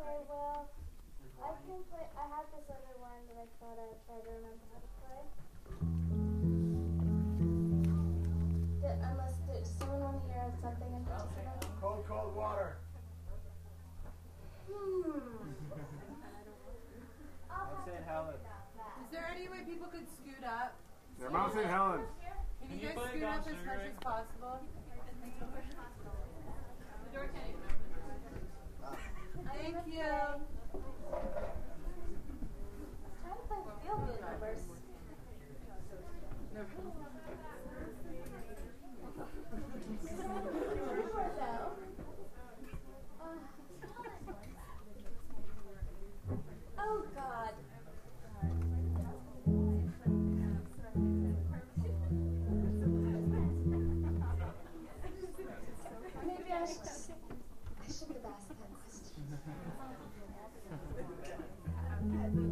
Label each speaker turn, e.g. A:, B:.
A: Okay, well, I can play. I have this other one that I thought I'd try to remember how to play. Does someone want to hear something in particular?
B: Cold, cold water.
A: Mount
B: St. Helens.
C: Is there any way people could scoot up?
B: They're Mount St. Helens.
C: Can you guys scoot up as much as possible?
D: The door can't even open.
C: Thank you.
A: Trying to play feel good numbers. Oh God. Maybe I shouldn't have asked that question.